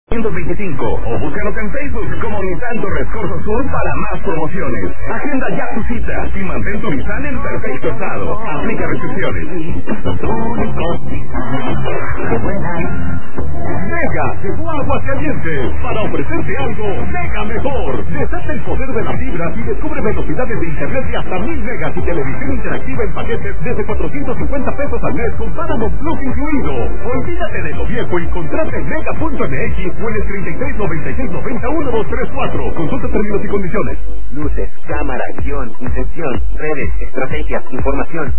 125 o búscanos en Facebook como Nissan Torres Corso Sur para más promociones. Agenda ya tu cita y mantén tu Nissan en perfecto estado. Aplica restricciones. Mega llegó a Aguascalientes para ofrecerte algo mega mejor. Desata el poder de la fibra y descubre velocidades de internet de hasta 1000 megas y televisión interactiva en paquetes desde 450 pesos al mes con Paramount Plus incluido. Olvídate de lo viejo y contrata en mega.mx o en el 3396901234. Consulta términos y condiciones. Luces, cámara, guión, intención, redes, estrategias, información.